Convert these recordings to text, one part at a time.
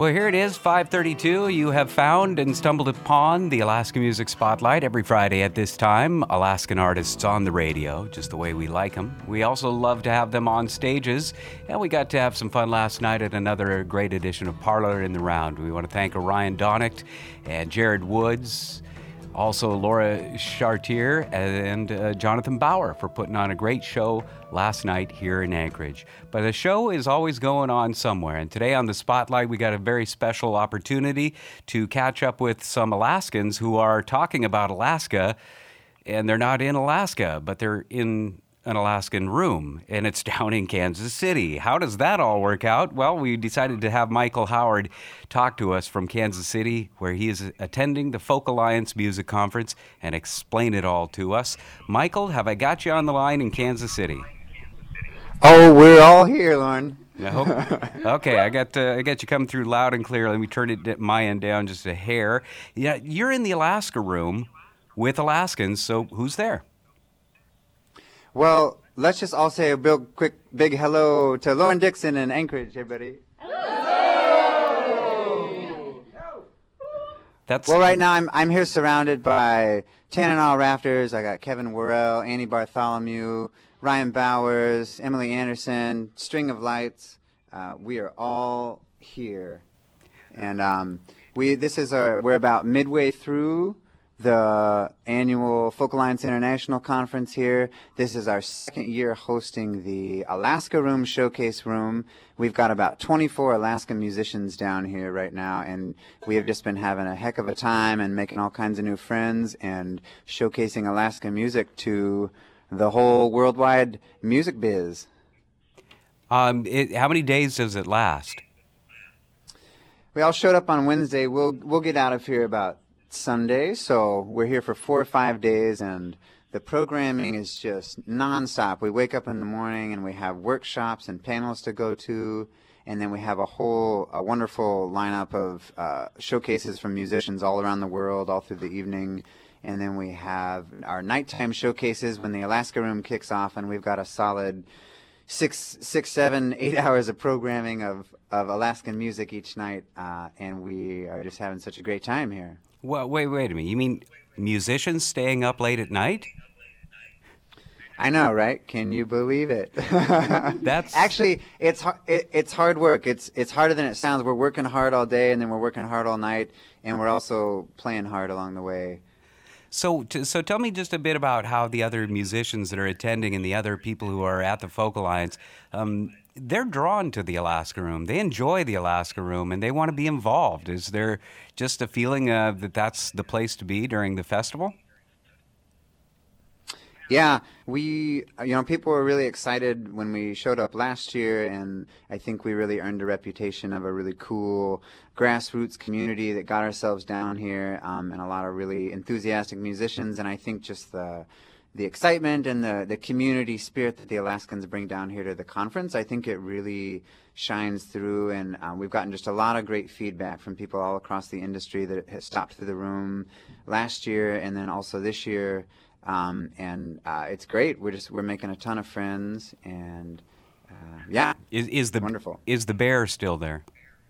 Well, here it is, 5:32. You have found and stumbled upon the Alaska Music Spotlight every Friday at this time. Alaskan artists on the radio, just the way we like them. We also love to have them on stages, and we got to have some fun last night at another great edition of Parlor in the Round. We want to thank Orion Donnicht and Jared Woods, also Laura Chartier and Jonathan Bauer for putting on a great show last night here in Anchorage. But the show is always going on somewhere, and today on the Spotlight we got a very special opportunity to catch up with some Alaskans who are talking about Alaska, and they're not in Alaska, but they're in an Alaskan room, and it's down in Kansas City. How does that all work out? Well, we decided to have Michael Howard talk to us from Kansas City, where he is attending the Folk Alliance Music Conference, and explain it all to us. Michael, have I got you on the line in Kansas City? Oh, we're all here, Lauren. Okay, I got you coming through loud and clear. Let me turn it my end down just a hair. Yeah, you're in the Alaska room with Alaskans, so who's there? Well, let's just all say a quick big hello to Lauren Dixon in Anchorage, everybody. Hello! Well, right now I'm here surrounded by Tanana Rafters. I got Kevin Worrell, Annie Bartholomew, Ryan Bowers, Emily Anderson, String of Lights. We are all here, and we're about midway through the annual Folk Alliance International Conference here. This is our second year hosting the Alaska Room Showcase Room. We've got about 24 Alaska musicians down here right now, and we have just been having a heck of a time and making all kinds of new friends and showcasing Alaska music to the whole worldwide music biz. How many days does it last? We all showed up on Wednesday. We'll get out of here about Sunday, so we're here for 4 or 5 days, and the programming is just nonstop. We wake up in the morning and we have workshops and panels to go to, and then we have a wonderful lineup of showcases from musicians all around the world all through the evening. And then we have our nighttime showcases when the Alaska Room kicks off, and we've got a solid 6, 7, 8 hours of programming of Alaskan music each night, and we are just having such a great time here. Well, wait a minute. You mean musicians staying up late at night? I know, right? Can you believe it? That's actually it's hard work. It's harder than it sounds. We're working hard all day, and then we're working hard all night, and we're also playing hard along the way. So tell me just a bit about how the other musicians that are attending and the other people who are at the Folk Alliance, they're drawn to the Alaska Room. They enjoy the Alaska Room, and they want to be involved. Is there just a feeling that that's the place to be during the festival? Yeah, people were really excited when we showed up last year, and I think we really earned a reputation of a really cool grassroots community that got ourselves down here, and a lot of really enthusiastic musicians, and I think just the excitement and the community spirit that the Alaskans bring down here to the conference, I think it really shines through, and we've gotten just a lot of great feedback from people all across the industry that has stopped through the room last year and then also this year. It's great. We're making a ton of friends, and wonderful. Is the bear still there?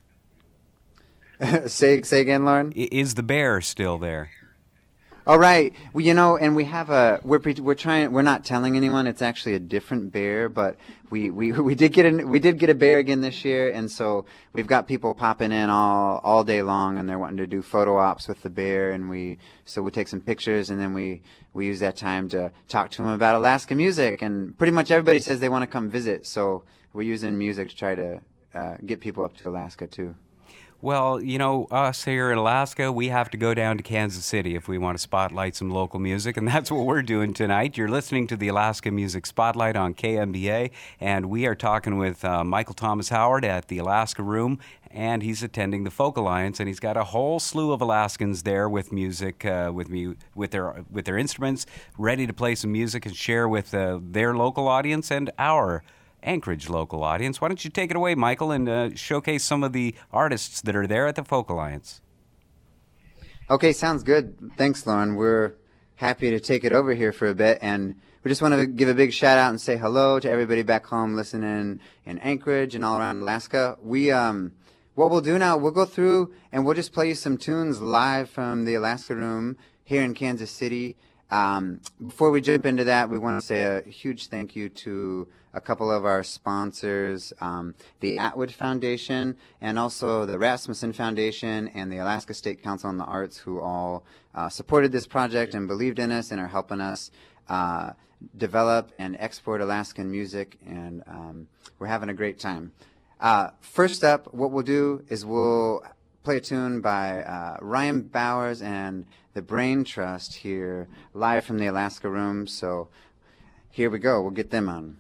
Say again, Lauren. Is the bear still there? All right. Well, and we have we're not telling anyone. It's actually a different bear, but we did get a bear again this year, and so we've got people popping in all day long, and they're wanting to do photo ops with the bear, and we take some pictures, and then we use that time to talk to them about Alaska music, and pretty much everybody says they want to come visit, so we're using music to try to get people up to Alaska too. Well, us here in Alaska, we have to go down to Kansas City if we want to spotlight some local music, and that's what we're doing tonight. You're listening to the Alaska Music Spotlight on KMBA, and we are talking with Michael Thomas Howard at the Alaska Room, and he's attending the Folk Alliance, and he's got a whole slew of Alaskans there with music, with their instruments, ready to play some music and share with their local audience and our Anchorage local audience. Why don't you take it away, Michael, and showcase some of the artists that are there at the Folk Alliance? Okay, sounds good. Thanks, Lauren. We're happy to take it over here for a bit, and we just want to give a big shout out and say hello to everybody back home listening in Anchorage and all around Alaska. what we'll do now, we'll go through and we'll just play you some tunes live from the Alaska Room here in Kansas City. Before we jump into that, we want to say a huge thank you to a couple of our sponsors, the Atwood Foundation and also the Rasmussen Foundation and the Alaska State Council on the Arts, who all supported this project and believed in us and are helping us develop and export Alaskan music, and we're having a great time. First up, what we'll do is we'll play a tune by Ryan Bowers and the Brain Trust here, live from the Alaska Room. So here we go. We'll get them on.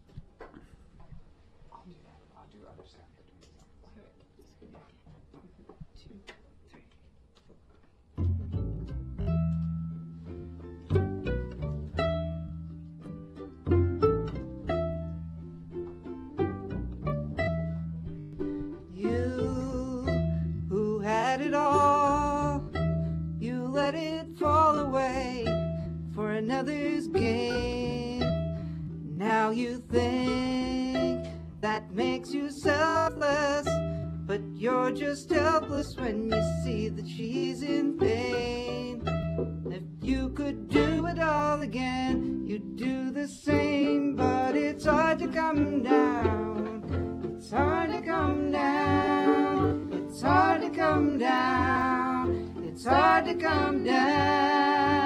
Another's gain. Now you think that makes you selfless, but you're just helpless when you see that she's in pain. If you could do it all again, you'd do the same, but it's hard to come down. It's hard to come down. It's hard to come down. It's hard to come down.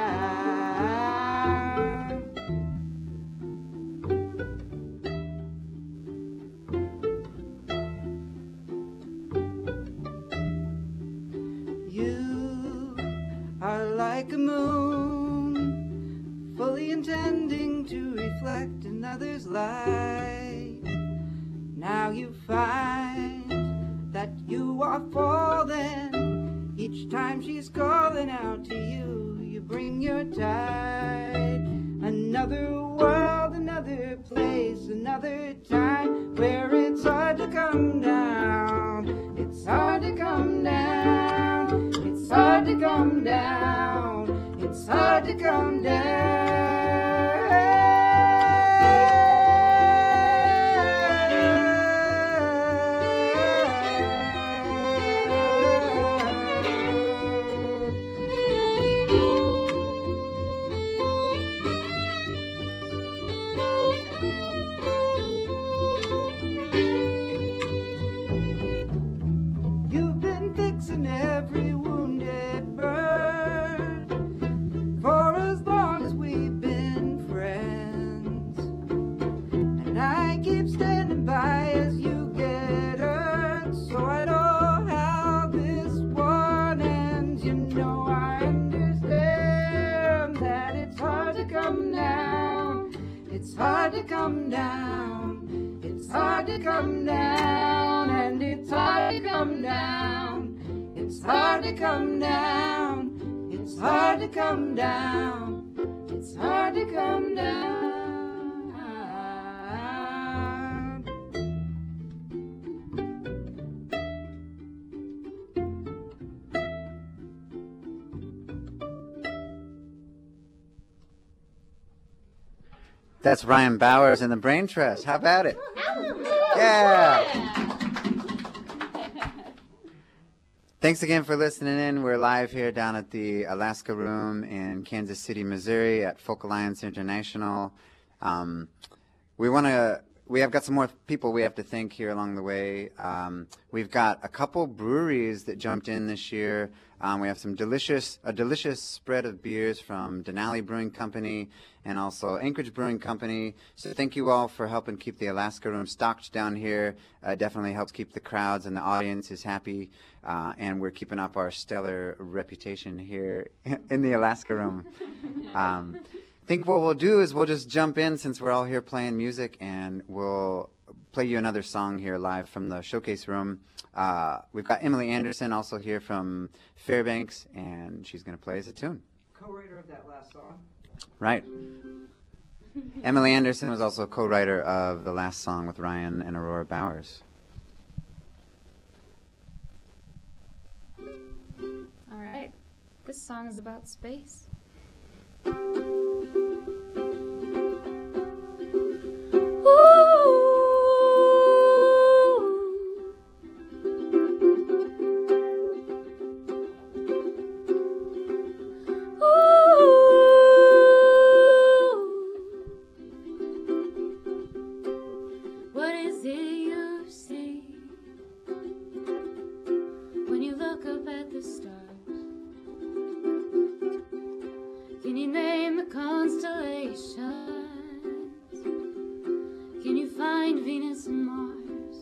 Like a moon, fully intending to reflect another's light. Now you find that you are falling. Each time she's calling out to you, you bring your tide. Another world, another place, another time, where it's hard to come down. It's hard to come down. It's hard to come down. It's hard to come down. You've been fixing every wounded bird for as long as we've been friends, and I keep standing by as you get hurt, so I know how this one ends. You know I understand that it's hard to come down. It's hard to come down. It's hard to come down, and it's hard to come down. It's hard to come down. It's hard to come down. It's hard to come down. That's Ryan Bowers and the Brain Trust. How about it? Yeah. Thanks again for listening in. We're live here down at the Alaska Room in Kansas City, Missouri at Folk Alliance International. We have got some more people we have to thank here along the way. We've got a couple breweries that jumped in this year. We have a delicious spread of beers from Denali Brewing Company and also Anchorage Brewing Company. So thank you all for helping keep the Alaska Room stocked down here. Definitely helps keep the crowds and the audiences happy. And we're keeping up our stellar reputation here in the Alaska Room. I think what we'll do is we'll just jump in since we're all here playing music, and we'll play you another song here live from the showcase room. We've got Emily Anderson also here from Fairbanks, and she's going to play us a tune. Co-writer of that last song. Right. Emily Anderson was also co-writer of the last song with Ryan and Aurora Bowers. All right. This song is about space. Ooh. Venus and Mars.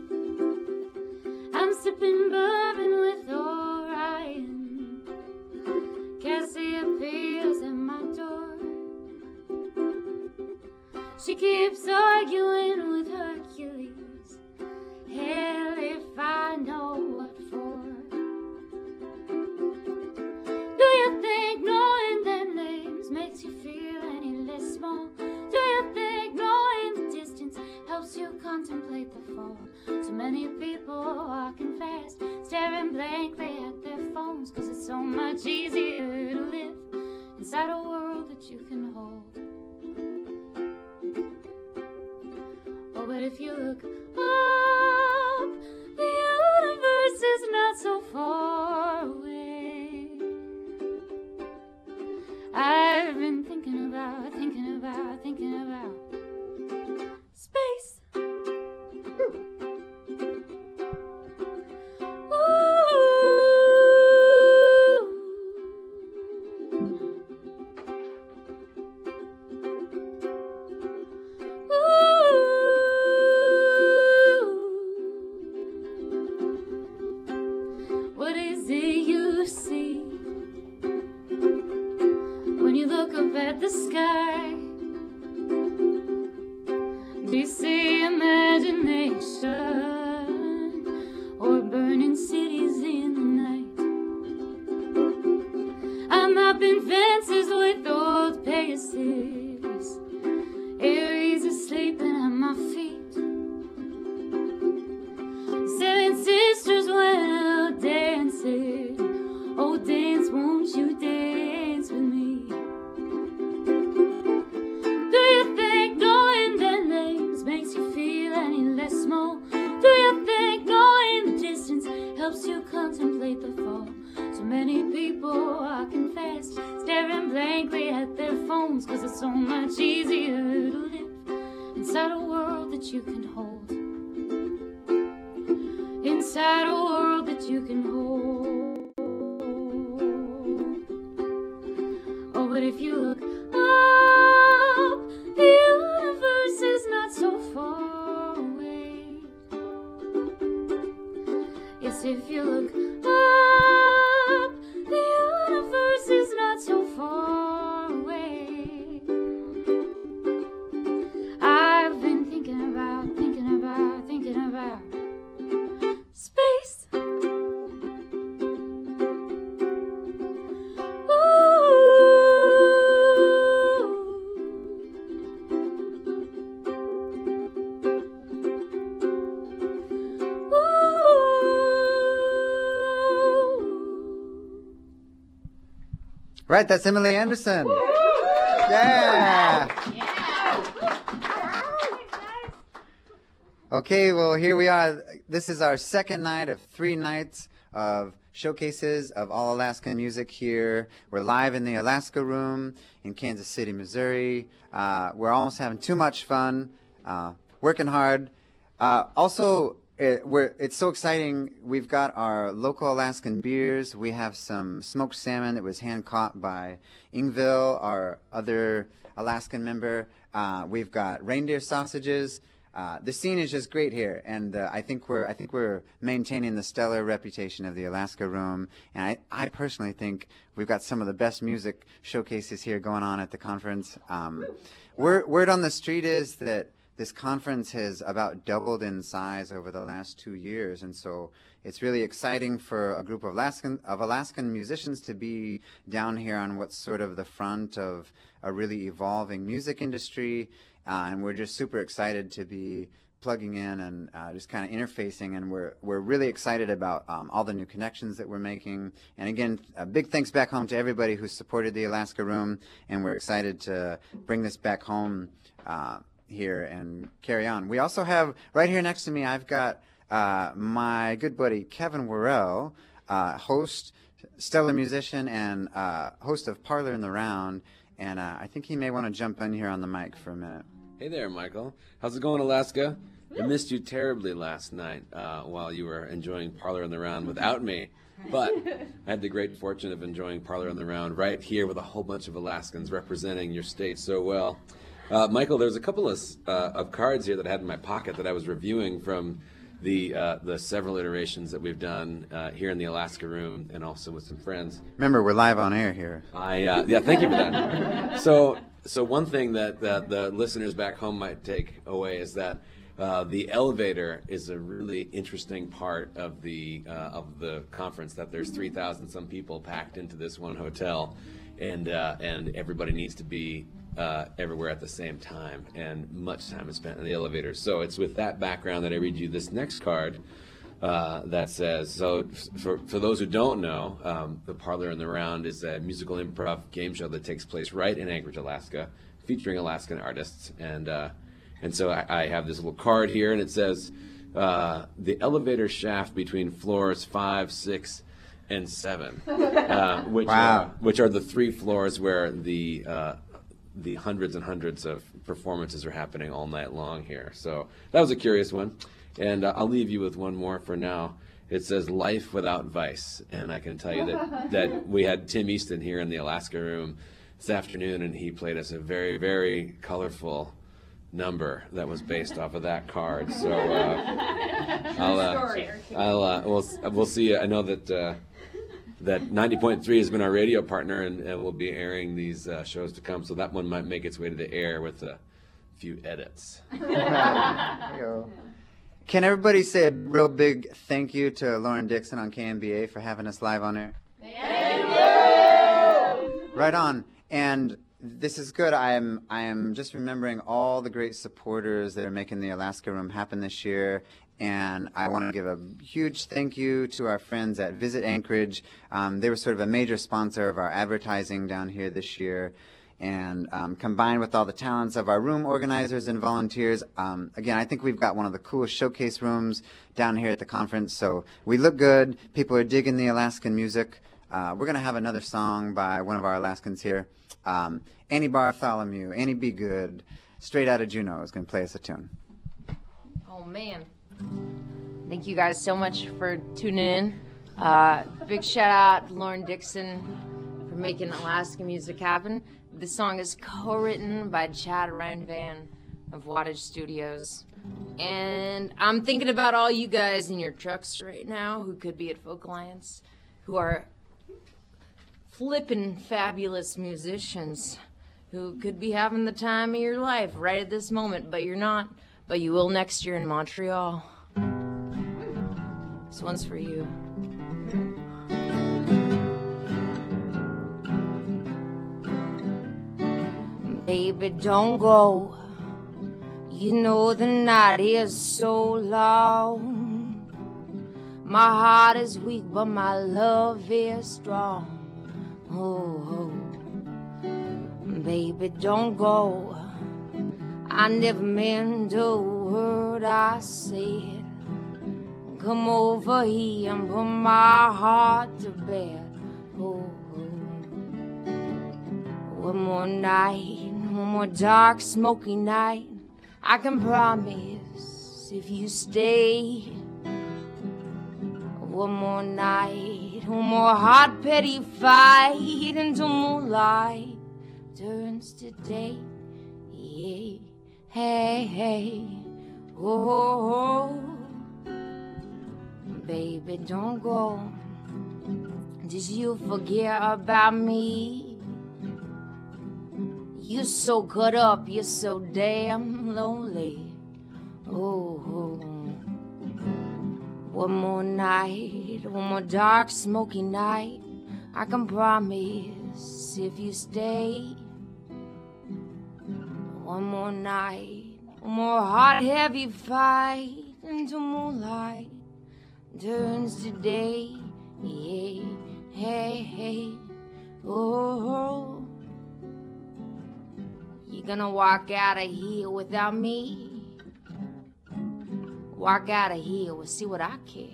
I'm sipping bourbon with Orion. Cassiopeia's at my door. She keeps arguing with Hercules. Hell if I know what for. Do you think knowing their names makes you feel any less small? Do you think knowing the distance helps you contemplate the fall? So many people walking fast, staring blankly at their phones, 'cause it's so much easier to live inside a world that you can hold. Oh, but if you look up, the universe is not so far away. I've been thinking about space. What is it you see when you look up at the sky? Do you see imagination or burning cities in the night? I'm up in fences with old Pegasus. Aries is sleeping at my feet. Seven sisters went out dancing. Oh, dance, won't you dance with me? Do you think knowing their names makes you feel any less small? Do you think knowing the distance helps you contemplate the fall? So many people walking fast, staring blankly at their phones, 'cause it's so much easier to live inside a world that you can hold. Inside a world that you can hold. Oh, but if you look up, the universe is not so far away. Yes, if you look up, the universe is not so far away. I've been thinking about space. Right, that's Emily Anderson. Yeah. Okay, well, here we are. This is our second night of 3 nights of showcases of all Alaskan music here. We're live in the Alaska Room in Kansas City, Missouri. We're almost having too much fun, working hard. It's so exciting. We've got our local Alaskan beers. We have some smoked salmon that was hand caught by Ingville, our other Alaskan member. We've got reindeer sausages. The scene is just great here, and I think we're maintaining the stellar reputation of the Alaska Room. And I personally think we've got some of the best music showcases here going on at the conference. Word on the street is that this conference has about doubled in size over the last 2 years, and so it's really exciting for a group of Alaskan musicians to be down here on what's sort of the front of a really evolving music industry, and we're just super excited to be plugging in and just kind of interfacing, and we're really excited about all the new connections that we're making. And again, a big thanks back home to everybody who supported the Alaska Room, and we're excited to bring this back home here and carry on. We also have, right here next to me, I've got my good buddy Kevin Worrell, host, stellar musician, and host of Parlor in the Round, and I think he may want to jump in here on the mic for a minute. Hey there, Michael. How's it going, Alaska? I missed you terribly last night while you were enjoying Parlor in the Round without me. But I had the great fortune of enjoying Parlor in the Round right here with a whole bunch of Alaskans representing your state so well. Michael, there's a couple of cards here that I had in my pocket that I was reviewing from the several iterations that we've done here in the Alaska Room and also with some friends. Remember, we're live on air here. Yeah, thank you for that. So one thing that the listeners back home might take away is that the elevator is a really interesting part of the conference. That there's 3,000 some people packed into this one hotel, and everybody needs to be everywhere at the same time, and much time is spent in the elevator. So it's with that background that I read you this next card that says, so for those who don't know, the Parlor in the Round is a musical improv game show that takes place right in Anchorage, Alaska, featuring Alaskan artists. And so I have this little card here, and it says, the elevator shaft between floors 5, 6, and 7, which are the 3 floors where the hundreds and hundreds of performances are happening all night long here. So that was a curious one. And I'll leave you with one more for now. It says Life Without Vice. And I can tell you that we had Tim Easton here in the Alaska Room this afternoon, and he played us a very, very colorful number that was based off of that card. So we'll see. I know that 90.3 has been our radio partner, and we'll be airing these shows to come, so that one might make its way to the air with a few edits. Can everybody say a real big thank you to Lauren Dixon on KMBA for having us live on air? Thank you! Right on. And this is good. I am just remembering all the great supporters that are making the Alaska Room happen this year. And I want to give a huge thank you to our friends at Visit Anchorage. They were sort of a major sponsor of our advertising down here this year. And combined with all the talents of our room organizers and volunteers, again, I think we've got one of the coolest showcase rooms down here at the conference. So we look good. People are digging the Alaskan music. We're going to have another song by one of our Alaskans here. Annie Bartholomew, Annie Be Good, straight out of Juneau, is going to play us a tune. Oh, man. Thank you guys so much for tuning in. Big shout out to Lauren Dixon for making Alaska music happen. This song is co-written by Chad Rindvan of Wattage Studios. And I'm thinking about all you guys in your trucks right now who could be at Folk Alliance, who are flippin' fabulous musicians, who could be having the time of your life right at this moment, but you're not. But you will next year in Montreal. This one's for you. Baby, don't go. You know the night is so long. My heart is weak, but my love is strong. Oh, baby, don't go. I never meant a word I said. Come over here and put my heart to bed. Oh, one more night, one more dark, smoky night. I can promise if you stay. One more night, one more hot, petty fight until moonlight turns to day. Yeah. Hey, hey, oh, baby, don't go. Did you forget about me? You're so cut up, you're so damn lonely. Oh, one more night, one more dark, smoky night. I can promise if you stay. One more night, one more hot, heavy fight until moonlight turns to day. Yeah, hey, hey, oh. You gonna walk out of here without me? Walk out of here, we'll see what I care.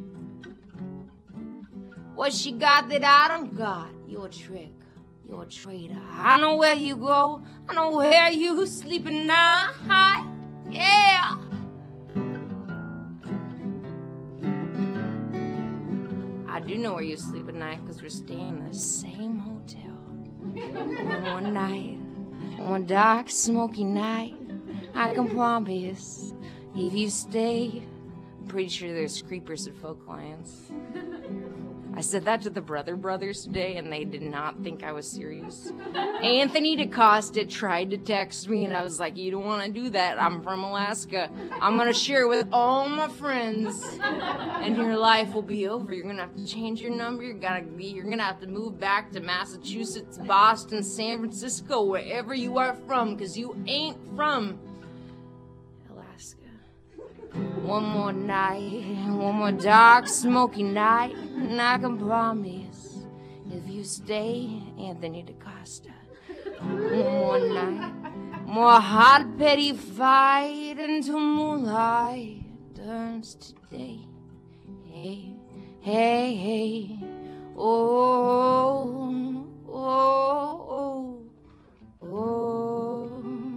What she got that I don't got? Your trick. You're a traitor. I know where you go. I know where you sleep at night. Yeah. I do know where you sleep at night because we're staying in the same hotel. One more night, On a dark, smoky night, I can promise if you stay. I'm pretty sure there's creepers at Folk Alliance. I said that to the Brother Brothers today, and they did not think I was serious. Anthony DeCosta tried to text me, and I was like, you don't want to do that. I'm from Alaska. I'm going to share with all my friends, and your life will be over. You're going to have to change your number. You're going to have to move back to Massachusetts, Boston, San Francisco, wherever you are from, because you ain't from Alaska. One more night, one more dark, smoky night, and I can promise if you stay, Anthony DeCosta. One more night, more hot, petty fight until moonlight turns to day. Hey, hey, hey, oh, oh, oh, oh.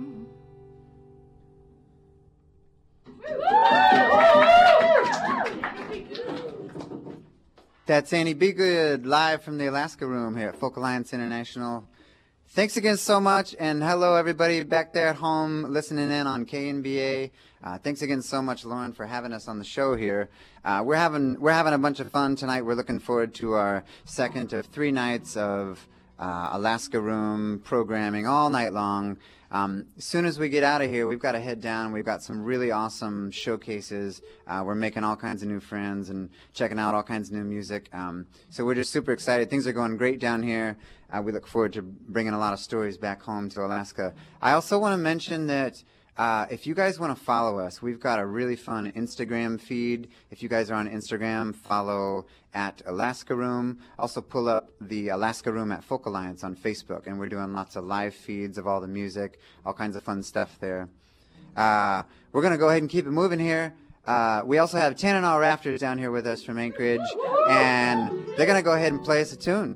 That's Annie Be Good live from the Alaska Room here at Folk Alliance International. Thanks again so much, and hello everybody back there at home listening in on KNBA. Thanks again so much, Lauren, for having us on the show here. We're having a bunch of fun tonight. We're looking forward to our second of 3 nights of Alaska Room programming all night long. As soon as we get out of here, we've got to head down. We've got some really awesome showcases. We're making all kinds of new friends and checking out all kinds of new music. So we're just super excited. Things are going great down here. We look forward to bringing a lot of stories back home to Alaska. I also want to mention that if you guys want to follow us, we've got a really fun Instagram feed. If you guys are on Instagram, follow at Alaska Room. Also pull up the Alaska Room at Folk Alliance on Facebook, and we're doing lots of live feeds of all the music, all kinds of fun stuff there. We're going to go ahead and keep it moving here. We also have Tanana Rafters down here with us from Anchorage, and they're going to go ahead and play us a tune.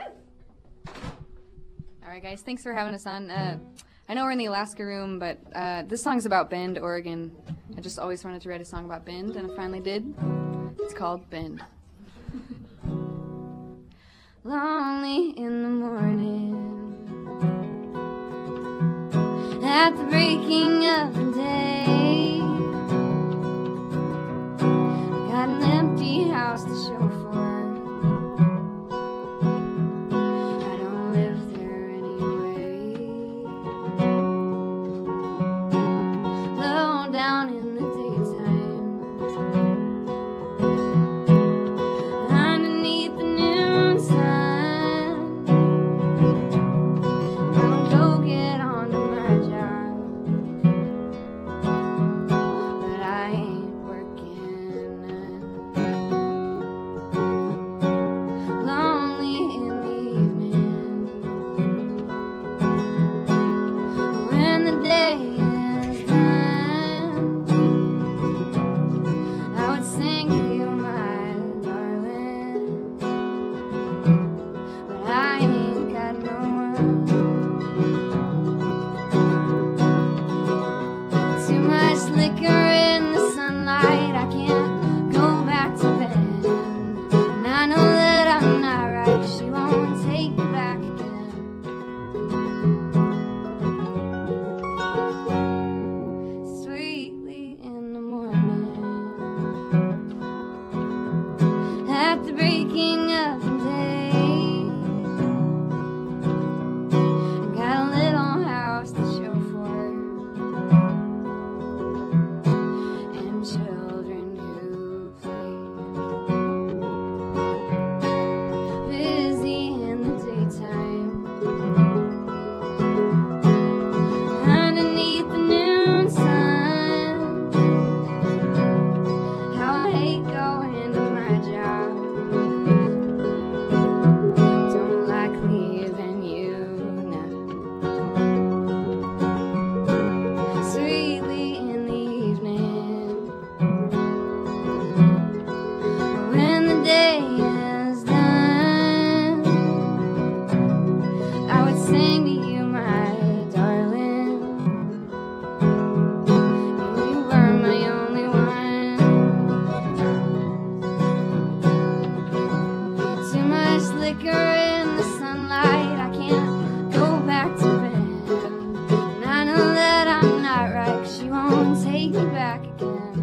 All right, guys, thanks for having us on. I know we're in the Alaska Room, but this song's about Bend, Oregon. I just always wanted to write a song about Bend, and I finally did. It's called Bend. Lonely in the morning, at the breaking of the day, got an empty house to show for. I don't live there anyway. Low down in the daytime, underneath the noon sun, I'll go get on to my job. take me back again.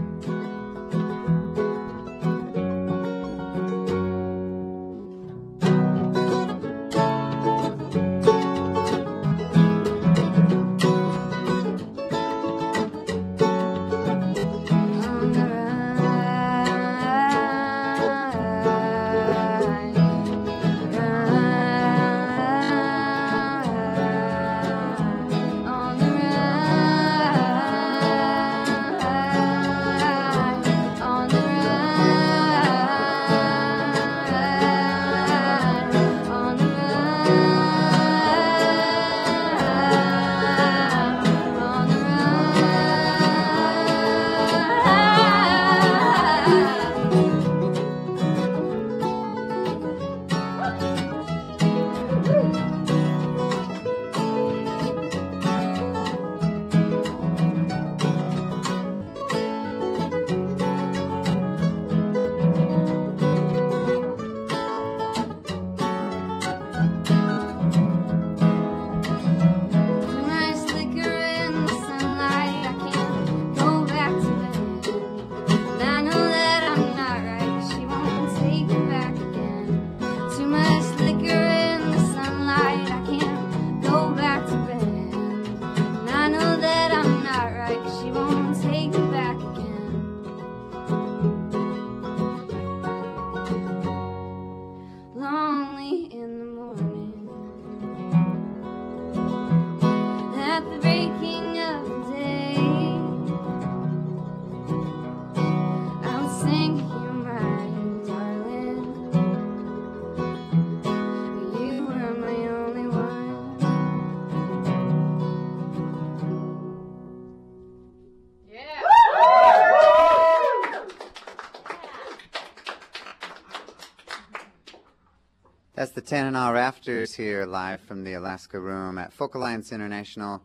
That's the Tanana Rafters here live from the Alaska Room at Folk Alliance International.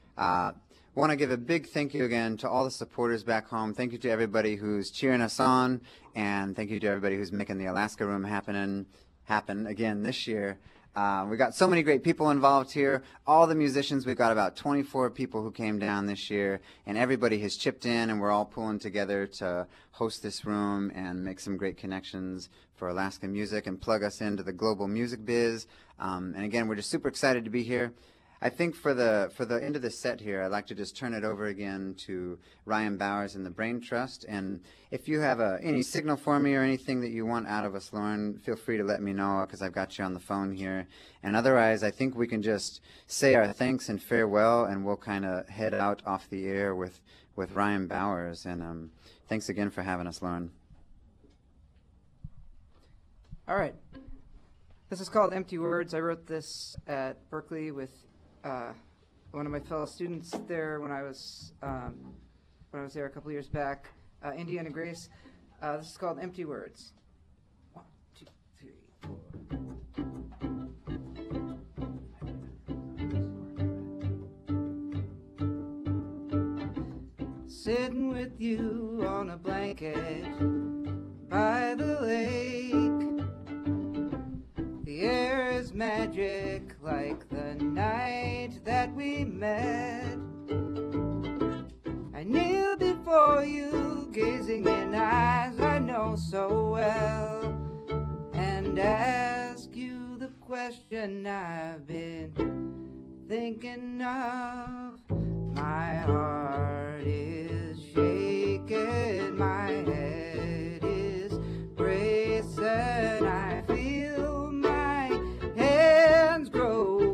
Want to give a big thank you again to all the supporters back home. Thank you to everybody who's cheering us on, and thank you to everybody who's making the Alaska Room happen again this year. We got so many great people involved here. All the musicians, we've got about 24 people who came down this year, and everybody has chipped in, and we're all pulling together to host this room and make some great connections for Alaska music and plug us into the global music biz. And again, we're just super excited to be here. I think for the end of the set here, I'd like to just turn it over again to Ryan Bowers and the Brain Trust. And if you have any signal for me or anything that you want out of us, Lauren, feel free to let me know because I've got you on the phone here. And otherwise, I think we can just say our thanks and farewell, and we'll kind of head out off the air with Ryan Bowers. And thanks again for having us, Lauren. All right. This is called Empty Words. I wrote this at Berkeley with one of my fellow students there when I was there a couple years back, Indiana Grace. This is called Empty Words. 1, 2, 3, 4. Sitting with you on a blanket by the lake. The air is magic like the night that we met. I kneel before you, gazing in eyes I know so well, and ask you the question I've been thinking of. My heart is shaking, my head is bracing, I feel my hands grow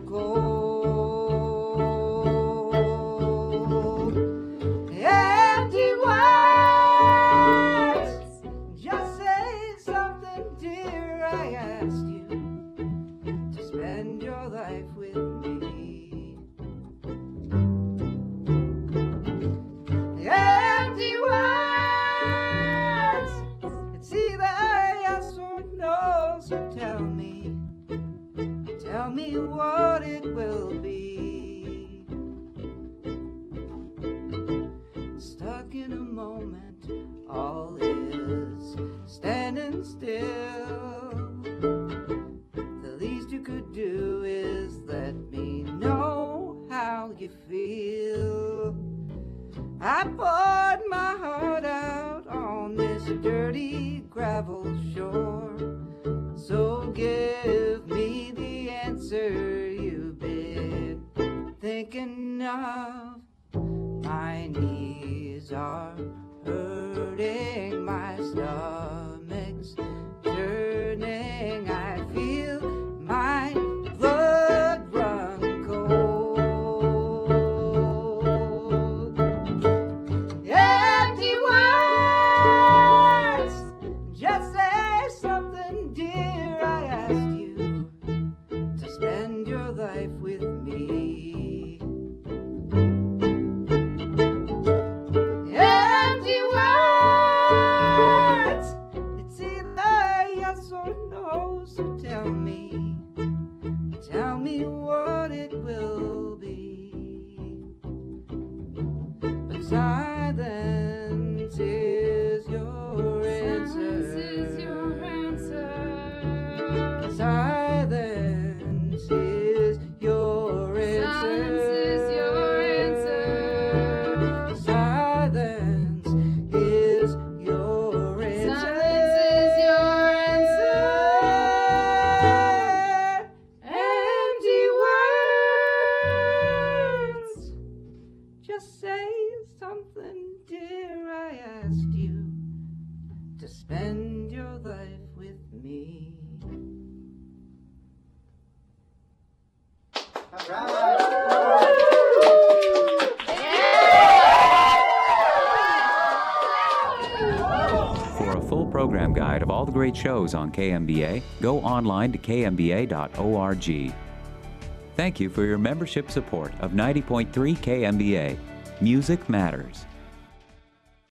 cold. Empty words, just say something, dear. I asked you to spend your life with me. Empty words, it's either yes or no, so tell me what it will be. Stuck in a moment, all is standing still. The least you could do is let me know how you feel. I poured gravel shore. So give me the answer you've been thinking of. My knees are hurting, my stomach's turning. I feel my blood run cold. Empty words, just say something, dear. I asked you to spend your life with me. Empty words, it's either yes or no. So tell me what it will be. But silence is your answer. Silence is your answer. Silence is your answer. Empty words, just say something, dear. I asked you to spend your life with me. For a full program guide of all the great shows on KMBA, go online to kmba.org. Thank you for your membership support of 90.3 KMBA. Music Matters.